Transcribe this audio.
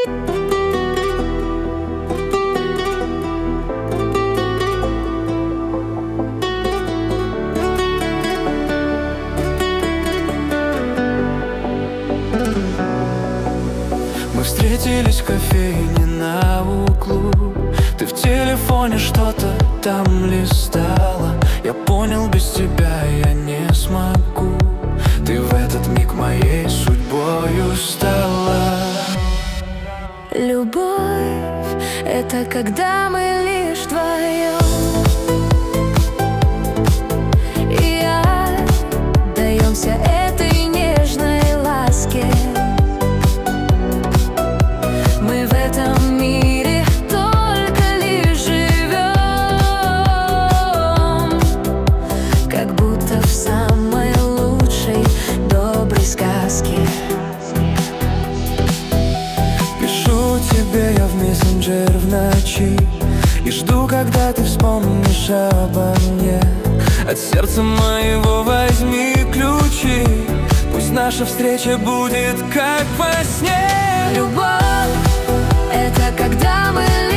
Мы встретились в кофейне на углу. Ты в телефоне что-то там листала. Я понял, без тебя я не смогу. Ты в этот миг моей судьбою стала. Любовь — это когда мы лишь вдвоем, и отдаемся этой нежной ласке. Мы в этом мире только лишь живем, как будто в самой лучшей доброй сказке. Пишу тебе я в мессенджер в ночи и жду, когда ты вспомнишь обо мне. От сердца моего возьми ключи, пусть наша встреча будет как во сне. Любовь — это когда мы